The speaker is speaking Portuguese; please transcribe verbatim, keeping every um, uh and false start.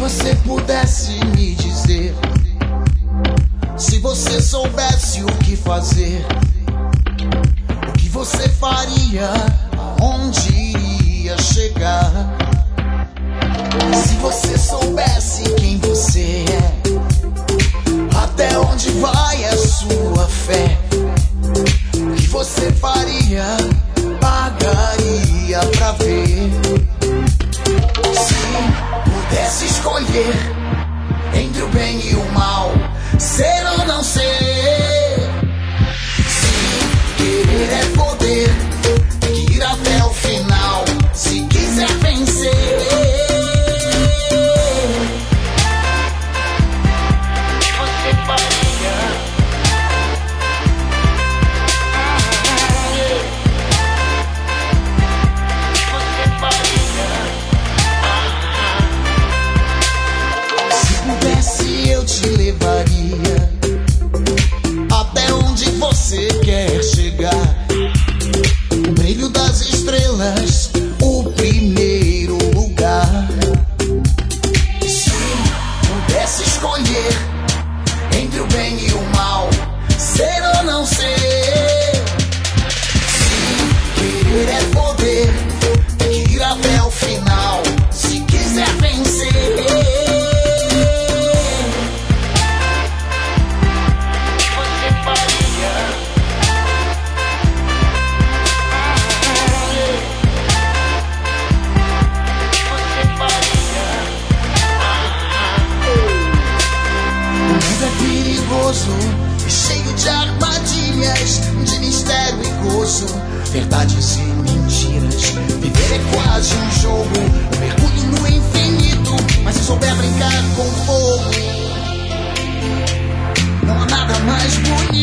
você pudesse me dizer, se você soubesse o que fazer, o que você faria, onde iria chegar? Se você soubesse quem você é, até onde vai a sua fé, o que você faria, pagaria pra ver. Se pudesse escolher entre o bem e o mal, ser ou não ser, se querer é poder, tem que ir até o final, se quiser vencer. Até onde você quer chegar, o brilho das estrelas, o primeiro lugar. Se pudesse escolher entre o bem e o mal, ser ou não ser, se querer é poder, tem que ir até o final, se quiser vencer. Cheio de armadilhas, de mistério e gozo, verdades e mentiras. Viver é quase um jogo, um mergulho no infinito. Mas se souber brincar com fogo, não há nada mais bonito.